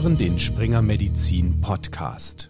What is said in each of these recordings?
hören den Springer Medizin Podcast.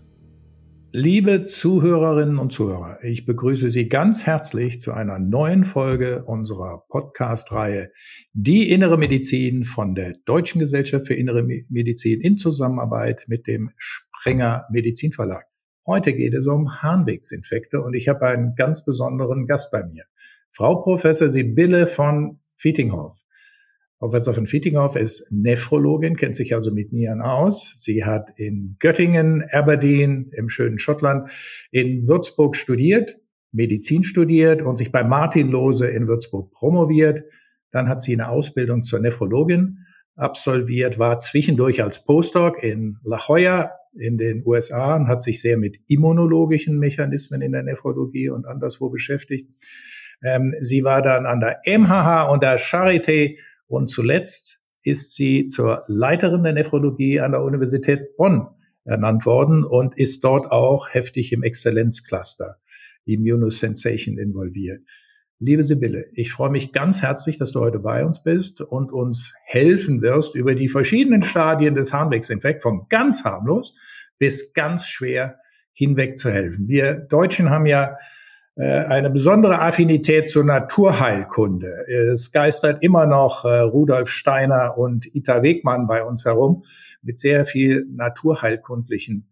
Liebe Zuhörerinnen und Zuhörer, ich begrüße Sie ganz herzlich zu einer neuen Folge unserer Podcast-Reihe Die Innere Medizin von der Deutschen Gesellschaft für Innere Medizin in Zusammenarbeit mit dem Springer Medizin Verlag. Heute geht es um Harnwegsinfekte und ich habe einen ganz besonderen Gast bei mir. Frau Professor Sibylle von Vietinghoff. Professor von Vietinghoff ist Nephrologin, kennt sich also mit Nieren aus. Sie hat in Göttingen, Aberdeen, im schönen Schottland, in Würzburg studiert, Medizin studiert und sich bei Martin Lohse in Würzburg promoviert. Dann hat sie eine Ausbildung zur Nephrologin absolviert, war zwischendurch als Postdoc in La Jolla in den USA und hat sich sehr mit immunologischen Mechanismen in der Nephrologie und anderswo beschäftigt. Sie war dann an der MHH und der Charité und zuletzt ist sie zur Leiterin der Nephrologie an der Universität Bonn ernannt worden und ist dort auch heftig im Exzellenzcluster Immunosensation involviert. Liebe Sibylle, ich freue mich ganz herzlich, dass du heute bei uns bist und uns helfen wirst, über die verschiedenen Stadien des Harnwegsinfekts von ganz harmlos bis ganz schwer hinweg zu helfen. Wir Deutschen haben ja eine besondere Affinität zur Naturheilkunde. Es geistert immer noch Rudolf Steiner und Ita Wegmann bei uns herum mit sehr viel naturheilkundlichen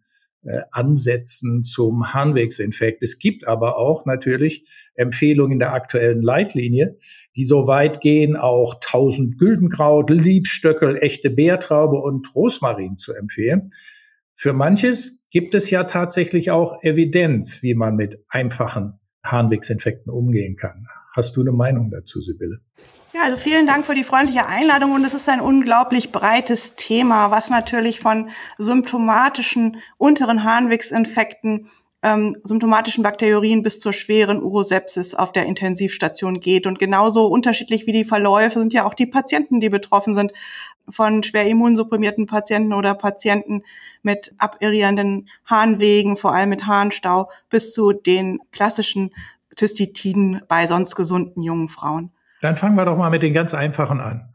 Ansätzen zum Harnwegsinfekt. Es gibt aber auch natürlich Empfehlungen der aktuellen Leitlinie, die so weit gehen, auch 1000 Güldenkraut, Liebstöckel, echte Beertraube und Rosmarin zu empfehlen. Für manches gibt es ja tatsächlich auch Evidenz, wie man mit einfachen Harnwegsinfekten umgehen kann. Hast du eine Meinung dazu, Sibylle? Ja, also vielen Dank für die freundliche Einladung und es ist ein unglaublich breites Thema, was natürlich von symptomatischen unteren Harnwegsinfekten, symptomatischen Bakterien bis zur schweren Urosepsis auf der Intensivstation geht. Und genauso unterschiedlich wie die Verläufe sind ja auch die Patienten, die betroffen sind, von schwer immunsupprimierten Patienten oder Patienten mit aberrierenden Harnwegen, vor allem mit Harnstau, bis zu den klassischen Zystitiden bei sonst gesunden jungen Frauen. Dann fangen wir doch mal mit den ganz einfachen an.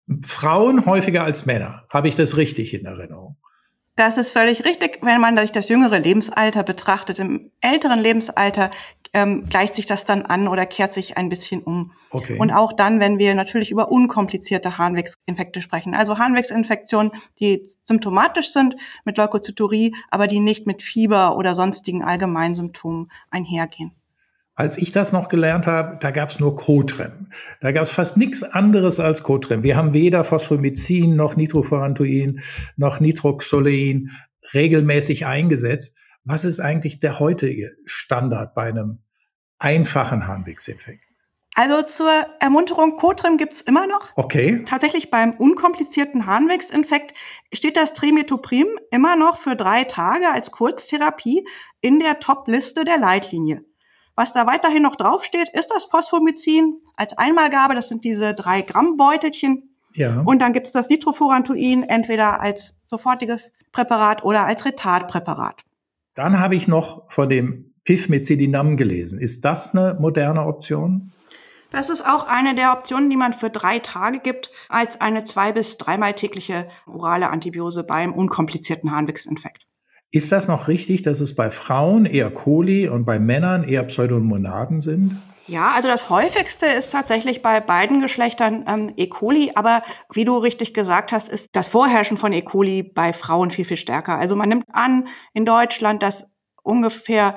Frauen häufiger als Männer. Habe ich das richtig in Erinnerung? Das ist völlig richtig, wenn man sich das jüngere Lebensalter betrachtet. Im älteren Lebensalter gleicht sich das dann an oder kehrt sich ein bisschen um. Okay. Und auch dann, wenn wir natürlich über unkomplizierte Harnwegsinfekte sprechen. Also Harnwegsinfektionen, die symptomatisch sind mit Leukozyturie, aber die nicht mit Fieber oder sonstigen Allgemeinsymptomen einhergehen. Als ich das noch gelernt habe, da gab es nur Cotrem. Da gab es fast nichts anderes als Cotrem. Wir haben weder Phosphomycin noch Nitrofurantoin noch Nitroxolein regelmäßig eingesetzt. Was ist eigentlich der heutige Standard bei einem einfachen Harnwegsinfekt? Also zur Ermunterung, Cotrem gibt's immer noch. Okay. Tatsächlich beim unkomplizierten Harnwegsinfekt steht das Trimethoprim immer noch für 3 Tage als Kurztherapie in der Top-Liste der Leitlinie. Was da weiterhin noch draufsteht, ist das Phosphomycin als Einmalgabe. Das sind diese 3 Gramm Beutelchen. Ja. Und dann gibt es das Nitrofurantoin entweder als sofortiges Präparat oder als Retardpräparat. Dann habe ich noch von dem Pivmecidinam gelesen. Ist das eine moderne Option? Das ist auch eine der Optionen, die man für 3 Tage gibt, als eine 2- bis 3-mal tägliche orale Antibiose beim unkomplizierten Harnwegsinfekt. Ist das noch richtig, dass es bei Frauen eher Coli und bei Männern eher Pseudomonaden sind? Ja, also das häufigste ist tatsächlich bei beiden Geschlechtern E. coli, aber wie du richtig gesagt hast, ist das Vorherrschen von E. coli bei Frauen viel, viel stärker. Also man nimmt an in Deutschland, dass ungefähr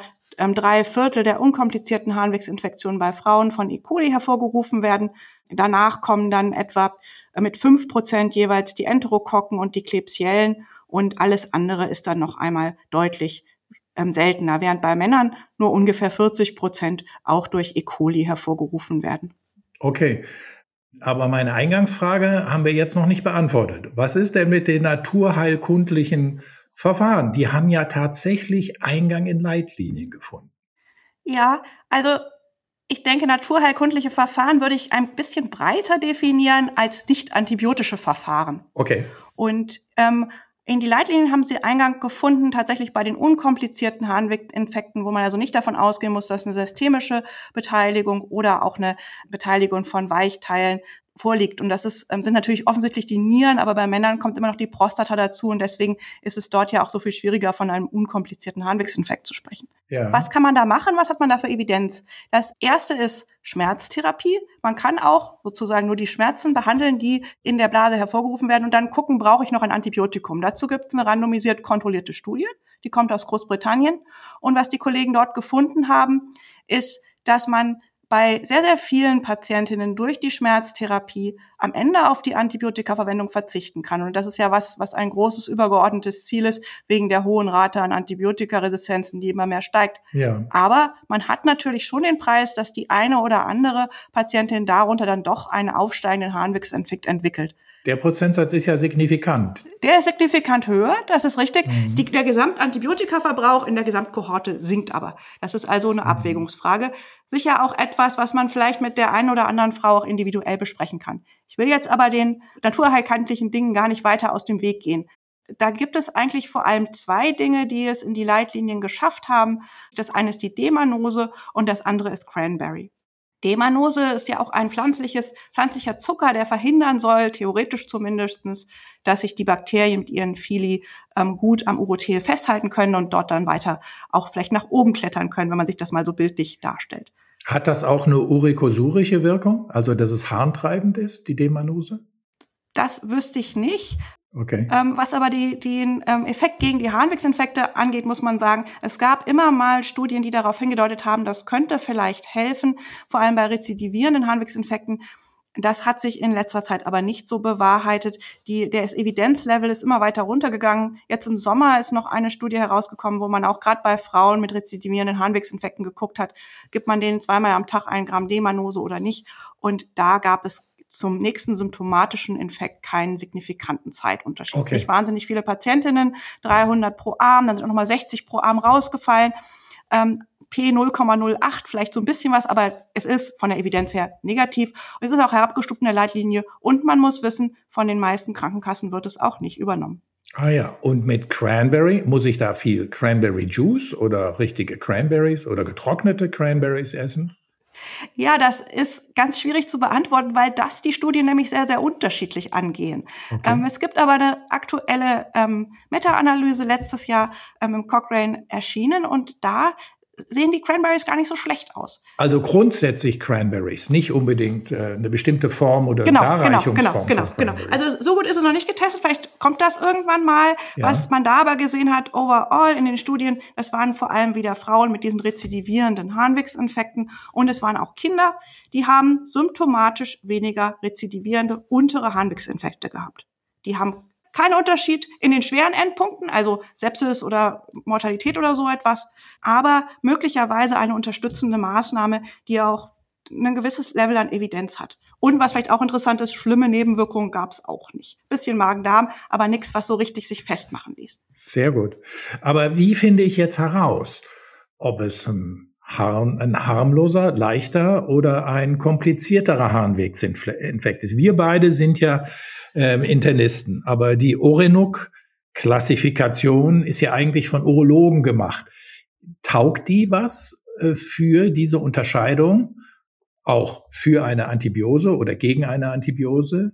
3/4 der unkomplizierten Harnwegsinfektionen bei Frauen von E. coli hervorgerufen werden. Danach kommen dann etwa mit 5% jeweils die Enterokokken und die Klebsiellen und alles andere ist dann noch einmal deutlich seltener, während bei Männern nur ungefähr 40% auch durch E. coli hervorgerufen werden. Okay, aber meine Eingangsfrage haben wir jetzt noch nicht beantwortet. Was ist denn mit den naturheilkundlichen Verfahren? Die haben ja tatsächlich Eingang in Leitlinien gefunden. Ja, also ich denke, naturheilkundliche Verfahren würde ich ein bisschen breiter definieren als nicht antibiotische Verfahren. Okay. Und in die Leitlinien haben sie Eingang gefunden, tatsächlich bei den unkomplizierten Harnweginfekten, wo man also nicht davon ausgehen muss, dass eine systemische Beteiligung oder auch eine Beteiligung von Weichteilen vorliegt. Und das sind natürlich offensichtlich die Nieren, aber bei Männern kommt immer noch die Prostata dazu. Und deswegen ist es dort ja auch so viel schwieriger, von einem unkomplizierten Harnwegsinfekt zu sprechen. Ja. Was kann man da machen? Was hat man da für Evidenz? Das erste ist Schmerztherapie. Man kann auch sozusagen nur die Schmerzen behandeln, die in der Blase hervorgerufen werden und dann gucken, brauche ich noch ein Antibiotikum. Dazu gibt es eine randomisiert kontrollierte Studie, die kommt aus Großbritannien. Und was die Kollegen dort gefunden haben, ist, dass man bei sehr, sehr vielen Patientinnen durch die Schmerztherapie am Ende auf die Antibiotikaverwendung verzichten kann. Und das ist ja was ein großes übergeordnetes Ziel ist, wegen der hohen Rate an Antibiotikaresistenzen, die immer mehr steigt. Ja. Aber man hat natürlich schon den Preis, dass die eine oder andere Patientin darunter dann doch einen aufsteigenden Harnwegsinfekt entwickelt. Der Prozentsatz ist ja signifikant. Der ist signifikant höher, das ist richtig. Der Gesamtantibiotikaverbrauch in der Gesamtkohorte sinkt aber. Das ist also eine Abwägungsfrage. Sicher auch etwas, was man vielleicht mit der einen oder anderen Frau auch individuell besprechen kann. Ich will jetzt aber den naturheilkundlichen Dingen gar nicht weiter aus dem Weg gehen. Da gibt es eigentlich vor allem 2 Dinge, die es in die Leitlinien geschafft haben. Das eine ist die Demanose und das andere ist Cranberry. Demanose ist ja auch ein pflanzlicher Zucker, der verhindern soll, theoretisch zumindestens, dass sich die Bakterien mit ihren Fili gut am Urothel festhalten können und dort dann weiter auch vielleicht nach oben klettern können, wenn man sich das mal so bildlich darstellt. Hat das auch eine urikosurische Wirkung? Also, dass es harntreibend ist, die Demanose? Das wüsste ich nicht. Okay. Was aber den Effekt gegen die Harnwegsinfekte angeht, muss man sagen, es gab immer mal Studien, die darauf hingedeutet haben, das könnte vielleicht helfen, vor allem bei rezidivierenden Harnwegsinfekten. Das hat sich in letzter Zeit aber nicht so bewahrheitet. Der Evidenzlevel ist immer weiter runtergegangen. Jetzt im Sommer ist noch eine Studie herausgekommen, wo man auch gerade bei Frauen mit rezidivierenden Harnwegsinfekten geguckt hat, gibt man denen 2-mal am Tag 1 Gramm Demanose oder nicht. Und da gab es zum nächsten symptomatischen Infekt keinen signifikanten Zeitunterschied. Okay. Nicht wahnsinnig viele Patientinnen, 300 pro Arm, dann sind auch nochmal 60 pro Arm rausgefallen. P 0,08, vielleicht so ein bisschen was, aber es ist von der Evidenz her negativ. Und es ist auch herabgestuft in der Leitlinie. Und man muss wissen, von den meisten Krankenkassen wird es auch nicht übernommen. Ah ja, und mit Cranberry, muss ich da viel Cranberry Juice oder richtige Cranberries oder getrocknete Cranberries essen? Ja, das ist ganz schwierig zu beantworten, weil das die Studien nämlich sehr, sehr unterschiedlich angehen. Okay. Es gibt aber eine aktuelle Meta-Analyse letztes Jahr im Cochrane erschienen und da sehen die Cranberries gar nicht so schlecht aus. Also grundsätzlich Cranberries, nicht unbedingt eine bestimmte Form oder Darreichungsform. Genau. Also so gut ist es noch nicht getestet, vielleicht kommt das irgendwann mal. Ja. Was man da aber gesehen hat, overall in den Studien, das waren vor allem wieder Frauen mit diesen rezidivierenden Harnwegsinfekten und es waren auch Kinder, die haben symptomatisch weniger rezidivierende untere Harnwegsinfekte gehabt. Die haben kein Unterschied in den schweren Endpunkten, also Sepsis oder Mortalität oder so etwas, aber möglicherweise eine unterstützende Maßnahme, die auch ein gewisses Level an Evidenz hat. Und was vielleicht auch interessant ist, schlimme Nebenwirkungen gab es auch nicht. Bisschen Magen-Darm, aber nichts, was so richtig sich festmachen ließ. Sehr gut. Aber wie finde ich jetzt heraus, ob es ein harmloser, leichter oder ein komplizierterer Harnwegsinfekt ist? Wir beide sind ja Internisten, aber die Orenuk-Klassifikation ist ja eigentlich von Urologen gemacht. Taugt die was für diese Unterscheidung, auch für eine Antibiose oder gegen eine Antibiose?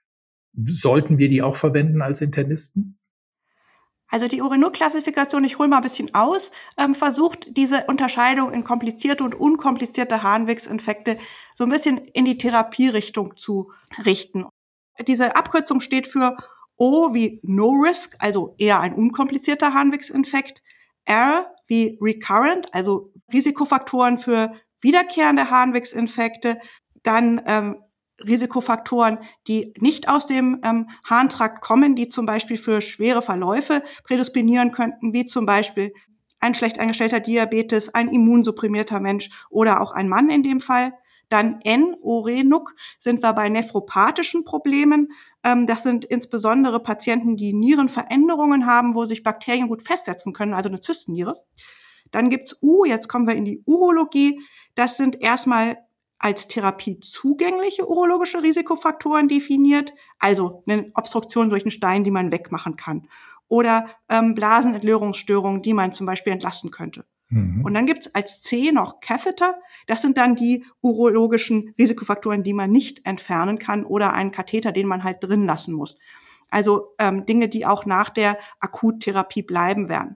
Sollten wir die auch verwenden als Internisten? Also die Orenuk-Klassifikation, ich hole mal ein bisschen aus, versucht diese Unterscheidung in komplizierte und unkomplizierte Harnwegsinfekte so ein bisschen in die Therapierichtung zu richten. Diese Abkürzung steht für O wie No Risk, also eher ein unkomplizierter Harnwegsinfekt, R wie Recurrent, also Risikofaktoren für wiederkehrende Harnwegsinfekte, dann Risikofaktoren, die nicht aus dem Harntrakt kommen, die zum Beispiel für schwere Verläufe prädisponieren könnten, wie zum Beispiel ein schlecht eingestellter Diabetes, ein immunsupprimierter Mensch oder auch ein Mann in dem Fall. Dann N, Orenuk, sind wir bei nephropathischen Problemen. Das sind insbesondere Patienten, die Nierenveränderungen haben, wo sich Bakterien gut festsetzen können, also eine Zystenniere. Dann gibt's U, jetzt kommen wir in die Urologie. Das sind erstmal als Therapie zugängliche urologische Risikofaktoren definiert, also eine Obstruktion durch einen Stein, die man wegmachen kann. Oder Blasenentleerungsstörungen, die man zum Beispiel entlasten könnte. Und dann gibt's als C noch Catheter. Das sind dann die urologischen Risikofaktoren, die man nicht entfernen kann, oder einen Katheter, den man halt drin lassen muss. Also Dinge, die auch nach der Akuttherapie bleiben werden.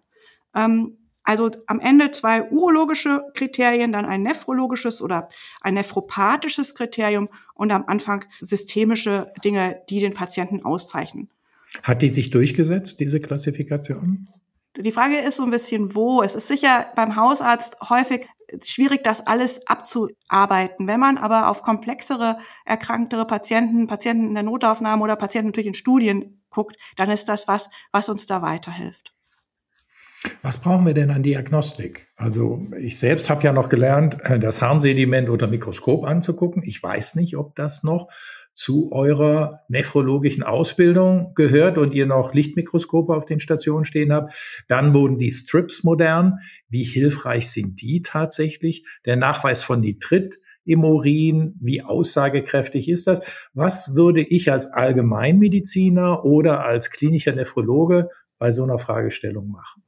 Also am Ende 2 urologische Kriterien, dann ein nephrologisches oder ein nephropathisches Kriterium und am Anfang systemische Dinge, die den Patienten auszeichnen. Hat die sich durchgesetzt, diese Klassifikation? Die Frage ist so ein bisschen, wo. Es ist sicher beim Hausarzt häufig schwierig, das alles abzuarbeiten. Wenn man aber auf komplexere, erkranktere Patienten in der Notaufnahme oder Patienten natürlich in Studien guckt, dann ist das was uns da weiterhilft. Was brauchen wir denn an Diagnostik? Also ich selbst habe ja noch gelernt, das Harnsediment unter Mikroskop anzugucken. Ich weiß nicht, ob das noch zu eurer nephrologischen Ausbildung gehört und ihr noch Lichtmikroskope auf den Stationen stehen habt. Dann wurden die Strips modern. Wie hilfreich sind die tatsächlich? Der Nachweis von Nitrit im Urin, wie aussagekräftig ist das? Was würde ich als Allgemeinmediziner oder als klinischer Nephrologe bei so einer Fragestellung machen?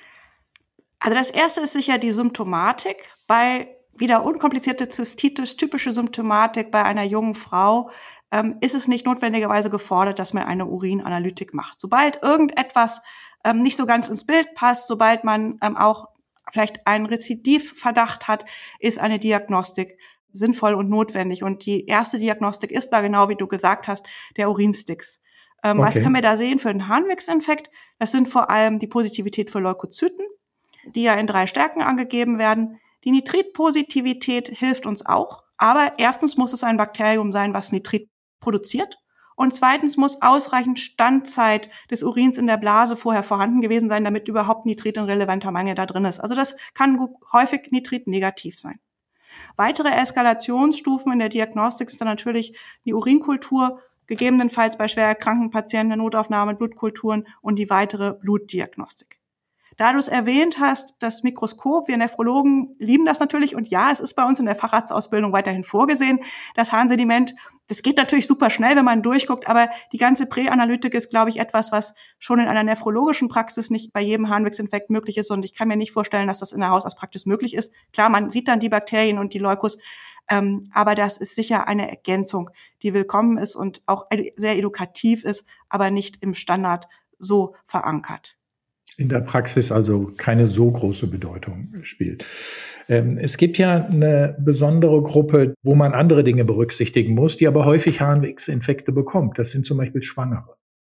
Also das erste ist sicher die Symptomatik. Bei wieder unkomplizierte Zystitis, typische Symptomatik bei einer jungen Frau, ist es nicht notwendigerweise gefordert, dass man eine Urinanalytik macht. Sobald irgendetwas nicht so ganz ins Bild passt, sobald man auch vielleicht einen Rezidivverdacht hat, ist eine Diagnostik sinnvoll und notwendig. Und die erste Diagnostik ist da, genau wie du gesagt hast, der Urinsticks. Okay. Was können wir da sehen für einen Harnwegsinfekt? Das sind vor allem die Positivität für Leukozyten, die ja in 3 Stärken angegeben werden. Die Nitritpositivität hilft uns auch, aber erstens muss es ein Bakterium sein, was Nitrit produziert, und zweitens muss ausreichend Standzeit des Urins in der Blase vorher vorhanden gewesen sein, damit überhaupt Nitrit in relevanter Menge da drin ist. Also das kann häufig Nitrit negativ sein. Weitere Eskalationsstufen in der Diagnostik sind dann natürlich die Urinkultur, gegebenenfalls bei schwer erkrankten Patienten in der Notaufnahme Blutkulturen und die weitere Blutdiagnostik. Da du es erwähnt hast, das Mikroskop, wir Nephrologen lieben das natürlich, und ja, es ist bei uns in der Facharztausbildung weiterhin vorgesehen. Das Harnsediment, das geht natürlich super schnell, wenn man durchguckt, aber die ganze Präanalytik ist, glaube ich, etwas, was schon in einer nephrologischen Praxis nicht bei jedem Harnwegsinfekt möglich ist, und ich kann mir nicht vorstellen, dass das in der Hausarztpraxis möglich ist. Klar, man sieht dann die Bakterien und die Leukos, aber das ist sicher eine Ergänzung, die willkommen ist und auch sehr edukativ ist, aber nicht im Standard so verankert. In der Praxis also keine so große Bedeutung spielt. Es gibt ja eine besondere Gruppe, wo man andere Dinge berücksichtigen muss, die aber häufig Harnwegsinfekte bekommt. Das sind zum Beispiel Schwangere.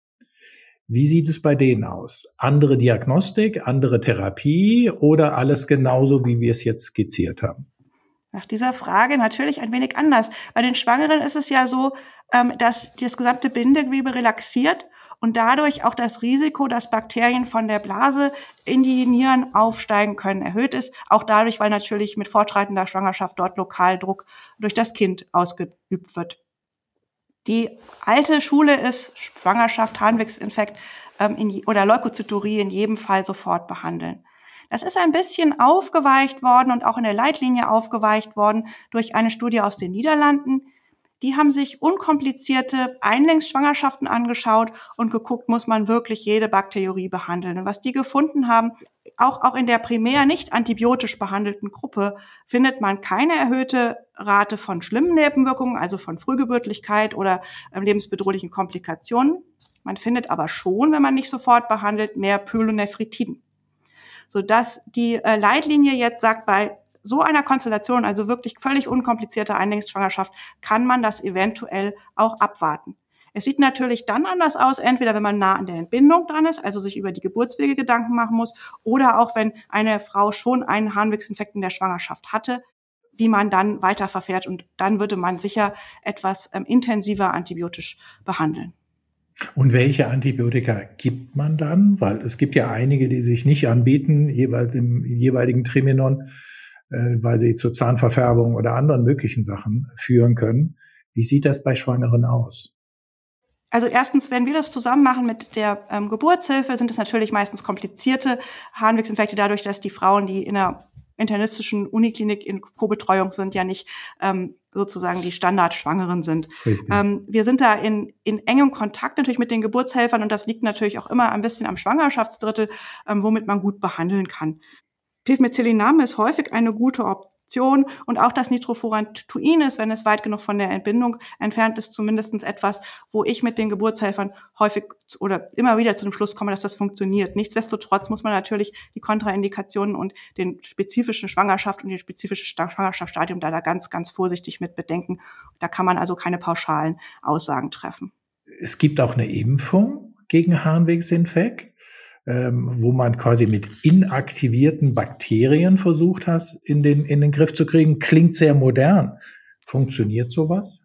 Wie sieht es bei denen aus? Andere Diagnostik, andere Therapie oder alles genauso, wie wir es jetzt skizziert haben? Nach dieser Frage natürlich ein wenig anders. Bei den Schwangeren ist es ja so, dass das gesamte Bindegewebe relaxiert und dadurch auch das Risiko, dass Bakterien von der Blase in die Nieren aufsteigen können, erhöht ist. Auch dadurch, weil natürlich mit fortschreitender Schwangerschaft dort Lokaldruck durch das Kind ausgeübt wird. Die alte Schule ist Schwangerschaft, Harnwegsinfekt oder Leukozyturie in jedem Fall sofort behandeln. Das ist ein bisschen aufgeweicht worden und auch in der Leitlinie aufgeweicht worden durch eine Studie aus den Niederlanden. Die haben sich unkomplizierte Einlängsschwangerschaften angeschaut und geguckt, muss man wirklich jede Bakteriorie behandeln. Und was die gefunden haben, auch in der primär nicht antibiotisch behandelten Gruppe, findet man keine erhöhte Rate von schlimmen Nebenwirkungen, also von Frühgeburtlichkeit oder lebensbedrohlichen Komplikationen. Man findet aber schon, wenn man nicht sofort behandelt, mehr Pyelonephritiden. Sodass die Leitlinie jetzt sagt, bei so einer Konstellation, also wirklich völlig unkomplizierte Einlängsschwangerschaft, kann man das eventuell auch abwarten. Es sieht natürlich dann anders aus, entweder wenn man nah an der Entbindung dran ist, also sich über die Geburtswege Gedanken machen muss, oder auch wenn eine Frau schon einen Harnwegsinfekt in der Schwangerschaft hatte, wie man dann weiter verfährt, und dann würde man sicher etwas intensiver antibiotisch behandeln. Und welche Antibiotika gibt man dann? Weil es gibt ja einige, die sich nicht anbieten, jeweils im jeweiligen Trimenon, weil sie zur Zahnverfärbung oder anderen möglichen Sachen führen können. Wie sieht das bei Schwangeren aus? Also erstens, wenn wir das zusammen machen mit der Geburtshilfe, sind es natürlich meistens komplizierte Harnwegsinfekte, dadurch, dass die Frauen, die in einer internistischen Uniklinik in Co-Betreuung sind, ja nicht sozusagen die Standardschwangeren sind. Wir sind da in engem Kontakt natürlich mit den Geburtshelfern, und das liegt natürlich auch immer ein bisschen am Schwangerschaftsdrittel, womit man gut behandeln kann. Pivmecylinam ist häufig eine gute Option und auch das Nitrofurantoin ist, wenn es weit genug von der Entbindung entfernt ist, zumindest etwas, wo ich mit den Geburtshelfern häufig oder immer wieder zu dem Schluss komme, dass das funktioniert. Nichtsdestotrotz muss man natürlich die Kontraindikationen und den spezifischen Schwangerschaft und die spezifische Schwangerschaftsstadium da ganz, ganz vorsichtig mit bedenken. Da kann man also keine pauschalen Aussagen treffen. Es gibt auch eine Impfung gegen Harnwegsinfekt, wo man quasi mit inaktivierten Bakterien versucht hat, in den Griff zu kriegen. Klingt sehr modern. Funktioniert sowas?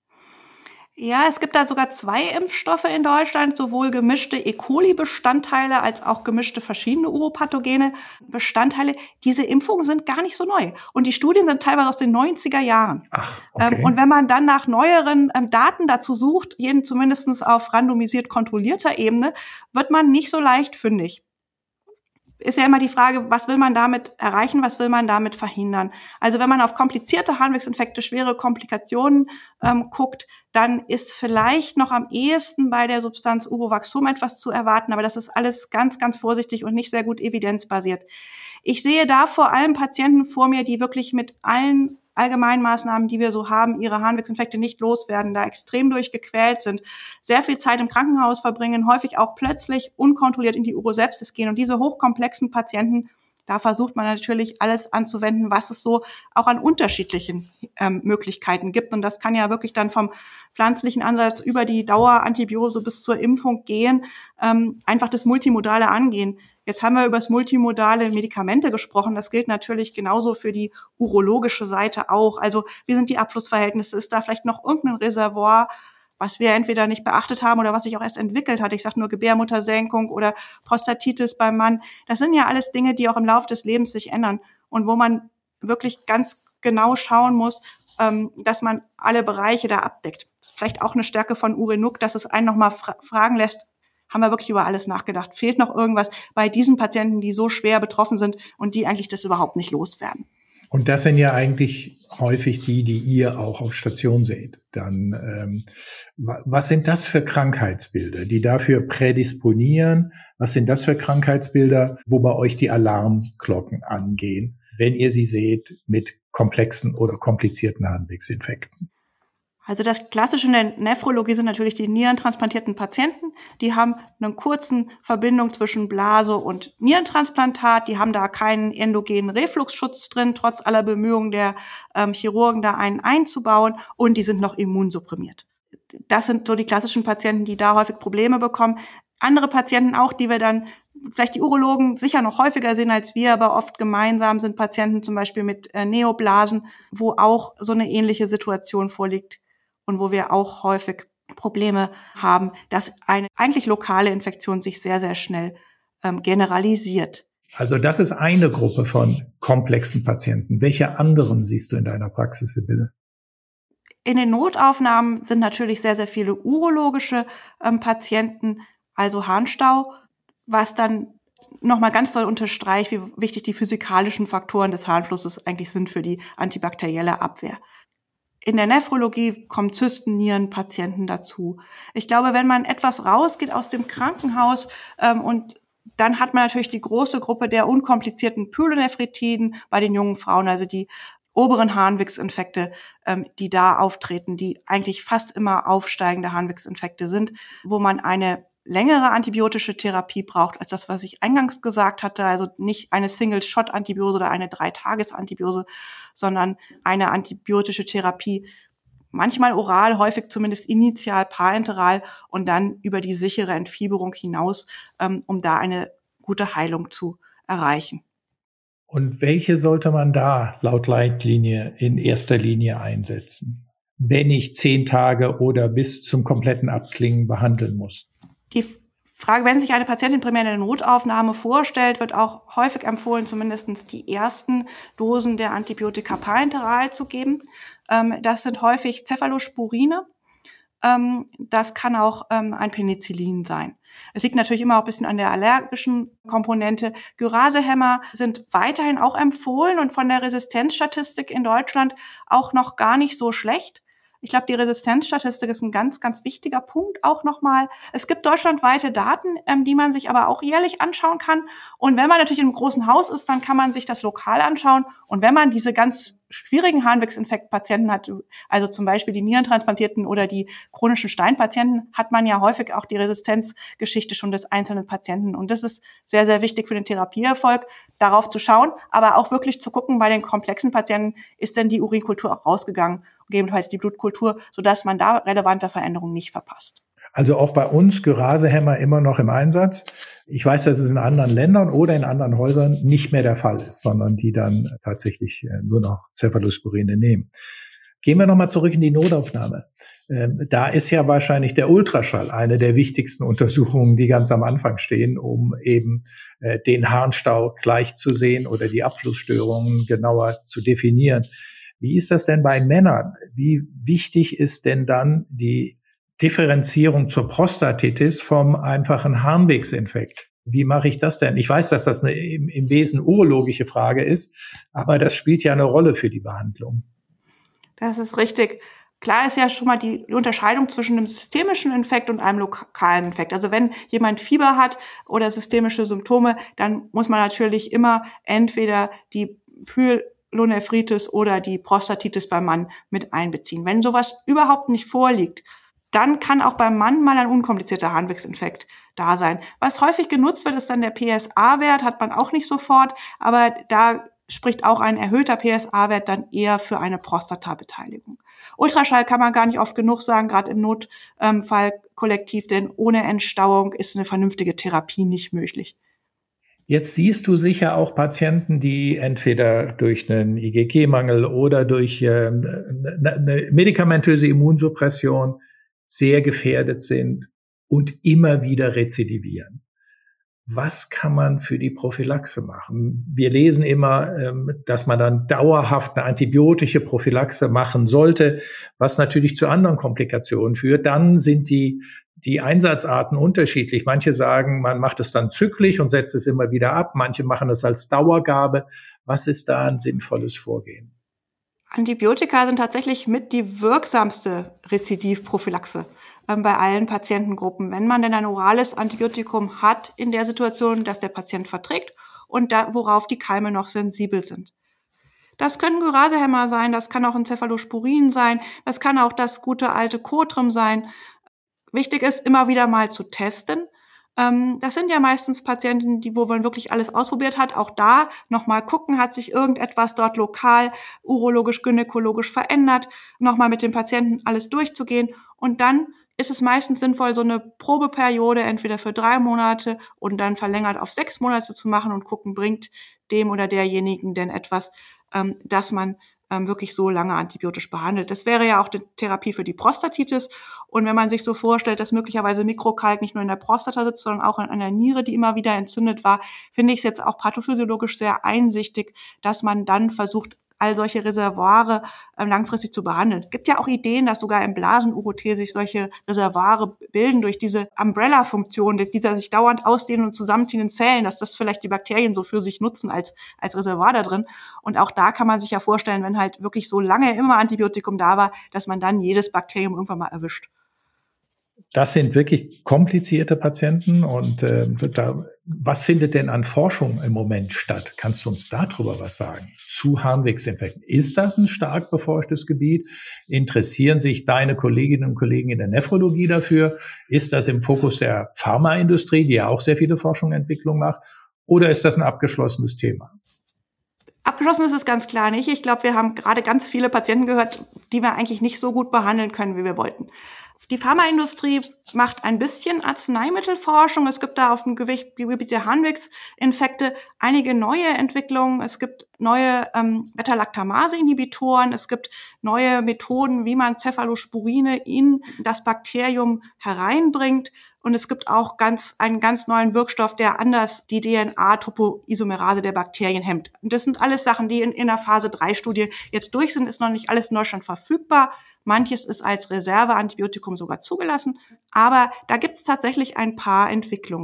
Ja, es gibt da sogar 2 Impfstoffe in Deutschland, sowohl gemischte E. coli-Bestandteile als auch gemischte verschiedene uropathogene Bestandteile. Diese Impfungen sind gar nicht so neu. Und die Studien sind teilweise aus den 90er Jahren. Ach, okay. Und wenn man dann nach neueren Daten dazu sucht, zumindest auf randomisiert kontrollierter Ebene, wird man nicht so leicht fündig. Ist ja immer die Frage, was will man damit erreichen, was will man damit verhindern? Also wenn man auf komplizierte Harnwegsinfekte, schwere Komplikationen guckt, dann ist vielleicht noch am ehesten bei der Substanz Urovaxum etwas zu erwarten, aber das ist alles ganz, ganz vorsichtig und nicht sehr gut evidenzbasiert. Ich sehe da vor allem Patienten vor mir, die wirklich mit allen Allgemeinmaßnahmen, die wir so haben, ihre Harnwegsinfekte nicht loswerden, da extrem durchgequält sind, sehr viel Zeit im Krankenhaus verbringen, häufig auch plötzlich unkontrolliert in die Urosepsis gehen. Und diese hochkomplexen Patienten, da versucht man natürlich alles anzuwenden, was es so auch an unterschiedlichen Möglichkeiten gibt. Und das kann ja wirklich dann vom pflanzlichen Ansatz über die Dauerantibiose bis zur Impfung gehen, einfach das Multimodale angehen. Jetzt haben wir über das multimodale Medikamente gesprochen. Das gilt natürlich genauso für die urologische Seite auch. Also wie sind die Abflussverhältnisse? Ist da vielleicht noch irgendein Reservoir, was wir entweder nicht beachtet haben oder was sich auch erst entwickelt hat? Ich sage nur Gebärmuttersenkung oder Prostatitis beim Mann. Das sind ja alles Dinge, die auch im Laufe des Lebens sich ändern und wo man wirklich ganz genau schauen muss, dass man alle Bereiche da abdeckt. Vielleicht auch eine Stärke von Urenuk, dass es einen nochmal fragen lässt, haben wir wirklich über alles nachgedacht? Fehlt noch irgendwas bei diesen Patienten, die so schwer betroffen sind und die eigentlich das überhaupt nicht loswerden? Und das sind ja eigentlich häufig die ihr auch auf Station seht. Dann, was sind das für Krankheitsbilder, die dafür prädisponieren? Was sind das für Krankheitsbilder, wo bei euch die Alarmglocken angehen, wenn ihr sie seht mit komplexen oder komplizierten Harnwegsinfekten? Also das Klassische in der Nephrologie sind natürlich die nierentransplantierten Patienten. Die haben eine kurzen Verbindung zwischen Blase und Nierentransplantat. Die haben da keinen endogenen Refluxschutz drin, trotz aller Bemühungen der Chirurgen, da einen einzubauen. Und die sind noch immunsupprimiert. Das sind so die klassischen Patienten, die da häufig Probleme bekommen. Andere Patienten auch, die wir dann, vielleicht die Urologen sicher noch häufiger sehen als wir, aber oft gemeinsam sind Patienten zum Beispiel mit Neoblasen, wo auch so eine ähnliche Situation vorliegt. Und wo wir auch häufig Probleme haben, dass eine eigentlich lokale Infektion sich sehr, sehr schnell generalisiert. Also das ist eine Gruppe von komplexen Patienten. Welche anderen siehst du in deiner Praxis, Sibylle? In den Notaufnahmen sind natürlich sehr, sehr viele urologische Patienten, also Harnstau, was dann nochmal ganz doll unterstreicht, wie wichtig die physikalischen Faktoren des Harnflusses eigentlich sind für die antibakterielle Abwehr. In der Nephrologie kommen Zystennierenpatienten dazu. Ich glaube, wenn man etwas rausgeht aus dem Krankenhaus und dann hat man natürlich die große Gruppe der unkomplizierten Pyelonephritiden bei den jungen Frauen, also die oberen Harnwegsinfekte, die da auftreten, die eigentlich fast immer aufsteigende Harnwegsinfekte sind, wo man eine längere antibiotische Therapie braucht als das, was ich eingangs gesagt hatte, also nicht eine Single-Shot-Antibiose oder eine 3-Tages-Antibiose, sondern eine antibiotische Therapie, manchmal oral, häufig zumindest initial parenteral und dann über die sichere Entfieberung hinaus, um da eine gute Heilung zu erreichen. Und welche sollte man da laut Leitlinie in erster Linie einsetzen, wenn ich 10 Tage oder bis zum kompletten Abklingen behandeln muss? Die Frage, wenn sich eine Patientin primär in der Notaufnahme vorstellt, wird auch häufig empfohlen, zumindest die ersten Dosen der Antibiotika parenteral zu geben. Das sind häufig Cephalosporine. Das kann auch ein Penicillin sein. Es liegt natürlich immer auch ein bisschen an der allergischen Komponente. Gyrasehämmer sind weiterhin auch empfohlen und von der Resistenzstatistik in Deutschland auch noch gar nicht so schlecht. Ich glaube, die Resistenzstatistik ist ein ganz, ganz wichtiger Punkt auch nochmal. Es gibt deutschlandweite Daten, die man sich aber auch jährlich anschauen kann. Und wenn man natürlich in einem großen Haus ist, dann kann man sich das lokal anschauen. Und wenn man diese ganz schwierigen Harnwegsinfektpatienten hat, also zum Beispiel die Nierentransplantierten oder die chronischen Steinpatienten, hat man ja häufig auch die Resistenzgeschichte schon des einzelnen Patienten. Und das ist sehr, sehr wichtig für den Therapieerfolg, darauf zu schauen, aber auch wirklich zu gucken, bei den komplexen Patienten ist denn die Urinkultur auch rausgegangen, gegebenenfalls die Blutkultur, sodass man da relevante Veränderungen nicht verpasst. Also auch bei uns Gyrarsehämmer immer noch im Einsatz. Ich weiß, dass es in anderen Ländern oder in anderen Häusern nicht mehr der Fall ist, sondern die dann tatsächlich nur noch Cephalosporine nehmen. Gehen wir nochmal zurück in die Notaufnahme. Da ist ja wahrscheinlich der Ultraschall eine der wichtigsten Untersuchungen, die ganz am Anfang stehen, um eben den Harnstau gleich zu sehen oder die Abflussstörungen genauer zu definieren. Wie ist das denn bei Männern? Wie wichtig ist denn dann die Differenzierung zur Prostatitis vom einfachen Harnwegsinfekt? Wie mache ich das denn? Ich weiß, dass das im Wesen urologische Frage ist, aber das spielt ja eine Rolle für die Behandlung. Das ist richtig. Klar ist ja schon mal die Unterscheidung zwischen einem systemischen Infekt und einem lokalen Infekt. Also wenn jemand Fieber hat oder systemische Symptome, dann muss man natürlich immer entweder die Pyelonephritis oder die Prostatitis beim Mann mit einbeziehen. Wenn sowas überhaupt nicht vorliegt, dann kann auch beim Mann mal ein unkomplizierter Harnwegsinfekt da sein. Was häufig genutzt wird, ist dann der PSA-Wert, hat man auch nicht sofort, aber da spricht auch ein erhöhter PSA-Wert dann eher für eine Prostatabeteiligung. Ultraschall kann man gar nicht oft genug sagen, gerade im Notfall kollektiv, denn ohne Entstauung ist eine vernünftige Therapie nicht möglich. Jetzt siehst du sicher auch Patienten, die entweder durch einen IgG-Mangel oder durch eine medikamentöse Immunsuppression sehr gefährdet sind und immer wieder rezidivieren. Was kann man für die Prophylaxe machen? Wir lesen immer, dass man dann dauerhaft eine antibiotische Prophylaxe machen sollte, was natürlich zu anderen Komplikationen führt. Dann sind die Einsatzarten unterschiedlich. Manche sagen, man macht es dann zyklisch und setzt es immer wieder ab. Manche machen es als Dauergabe. Was ist da ein sinnvolles Vorgehen? Antibiotika sind tatsächlich mit die wirksamste Rezidivprophylaxe bei allen Patientengruppen. Wenn man denn ein orales Antibiotikum hat in der Situation, dass der Patient verträgt und worauf die Keime noch sensibel sind. Das können Gyrarsehämmer sein, das kann auch ein Cephalosporin sein, das kann auch das gute alte Cotrim sein. Wichtig ist, immer wieder mal zu testen. Das sind ja meistens Patienten, wo man wirklich alles ausprobiert hat. Auch da nochmal gucken, hat sich irgendetwas dort lokal, urologisch, gynäkologisch verändert. Nochmal mit dem Patienten alles durchzugehen. Und dann ist es meistens sinnvoll, so eine Probeperiode entweder für 3 Monate und dann verlängert auf 6 Monate zu machen und gucken, bringt dem oder derjenigen denn etwas, dass man wirklich so lange antibiotisch behandelt. Das wäre ja auch die Therapie für die Prostatitis. Und wenn man sich so vorstellt, dass möglicherweise Mikrokalk nicht nur in der Prostata sitzt, sondern auch in einer Niere, die immer wieder entzündet war, finde ich es jetzt auch pathophysiologisch sehr einsichtig, dass man dann versucht, all solche Reservoire langfristig zu behandeln. Es gibt ja auch Ideen, dass sogar im Blasen-UOT sich solche Reservoire bilden durch diese Umbrella-Funktion, dieser sich dauernd ausdehnen und zusammenziehenden Zellen, dass das vielleicht die Bakterien so für sich nutzen als Reservoir da drin. Und auch da kann man sich ja vorstellen, wenn halt wirklich so lange immer Antibiotikum da war, dass man dann jedes Bakterium irgendwann mal erwischt. Das sind wirklich komplizierte Patienten. Und was findet denn an Forschung im Moment statt? Kannst du uns darüber was sagen? Zu Harnwegsinfekten. Ist das ein stark beforschtes Gebiet? Interessieren sich deine Kolleginnen und Kollegen in der Nephrologie dafür? Ist das im Fokus der Pharmaindustrie, die ja auch sehr viele Forschung und Entwicklung macht? Oder ist das ein abgeschlossenes Thema? Abgeschlossen ist es ganz klar nicht. Ich glaube, wir haben gerade ganz viele Patienten gehört, die wir eigentlich nicht so gut behandeln können, wie wir wollten. Die Pharmaindustrie macht ein bisschen Arzneimittelforschung. Es gibt da auf dem Gebiet der Harnwegsinfekte einige neue Entwicklungen. Es gibt neue Beta-Lactamase-Inhibitoren. Es gibt neue Methoden, wie man Cephalosporine in das Bakterium hereinbringt. Und es gibt auch einen ganz neuen Wirkstoff, der anders die DNA-Topoisomerase der Bakterien hemmt. Und das sind alles Sachen, die in der Phase-3-Studie jetzt durch sind. Ist noch nicht alles in Deutschland verfügbar. Manches ist als Reserveantibiotikum sogar zugelassen. Aber da gibt es tatsächlich ein paar Entwicklungen.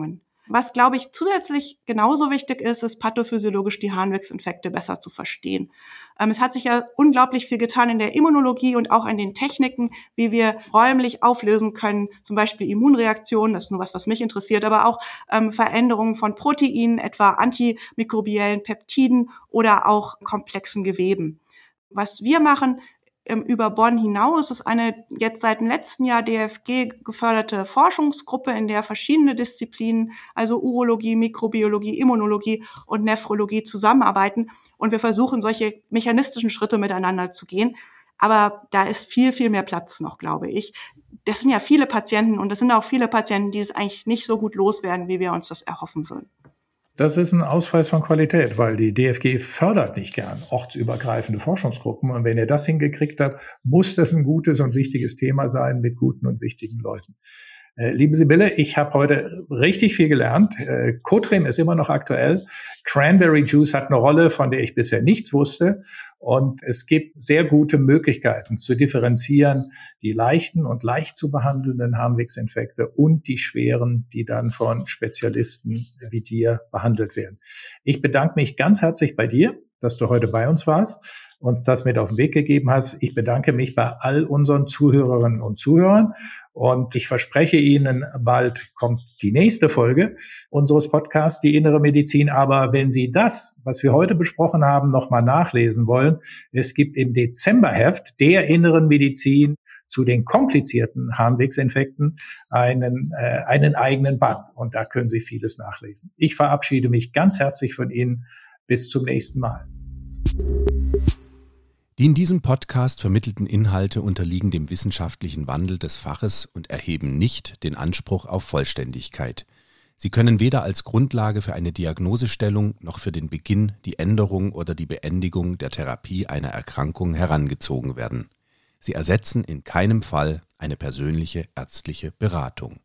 Was, glaube ich, zusätzlich genauso wichtig ist pathophysiologisch die Harnwegsinfekte besser zu verstehen. Es hat sich ja unglaublich viel getan in der Immunologie und auch in den Techniken, wie wir räumlich auflösen können, zum Beispiel Immunreaktionen, das ist nur was mich interessiert, aber auch Veränderungen von Proteinen, etwa antimikrobiellen Peptiden oder auch komplexen Geweben. Was wir machen über Bonn hinaus ist eine jetzt seit dem letzten Jahr DFG geförderte Forschungsgruppe, in der verschiedene Disziplinen, also Urologie, Mikrobiologie, Immunologie und Nephrologie zusammenarbeiten. Und wir versuchen, solche mechanistischen Schritte miteinander zu gehen. Aber da ist viel, viel mehr Platz noch, glaube ich. Das sind ja viele Patienten und das sind auch viele Patienten, die es eigentlich nicht so gut loswerden, wie wir uns das erhoffen würden. Das ist ein Ausweis von Qualität, weil die DFG fördert nicht gern ortsübergreifende Forschungsgruppen. Und wenn ihr das hingekriegt habt, muss das ein gutes und wichtiges Thema sein mit guten und wichtigen Leuten. Liebe Sibylle, ich habe heute richtig viel gelernt. Cotrim ist immer noch aktuell. Cranberry Juice hat eine Rolle, von der ich bisher nichts wusste. Und es gibt sehr gute Möglichkeiten zu differenzieren, die leichten und leicht zu behandelnden Harnwegsinfekte und die schweren, die dann von Spezialisten wie dir behandelt werden. Ich bedanke mich ganz herzlich bei dir, dass du heute bei uns warst, uns das mit auf den Weg gegeben hast. Ich bedanke mich bei all unseren Zuhörerinnen und Zuhörern und ich verspreche Ihnen, bald kommt die nächste Folge unseres Podcasts, die Innere Medizin. Aber wenn Sie das, was wir heute besprochen haben, nochmal nachlesen wollen, es gibt im Dezemberheft der Inneren Medizin zu den komplizierten Harnwegsinfekten einen eigenen Band und da können Sie vieles nachlesen. Ich verabschiede mich ganz herzlich von Ihnen. Bis zum nächsten Mal. Die in diesem Podcast vermittelten Inhalte unterliegen dem wissenschaftlichen Wandel des Faches und erheben nicht den Anspruch auf Vollständigkeit. Sie können weder als Grundlage für eine Diagnosestellung noch für den Beginn, die Änderung oder die Beendigung der Therapie einer Erkrankung herangezogen werden. Sie ersetzen in keinem Fall eine persönliche ärztliche Beratung.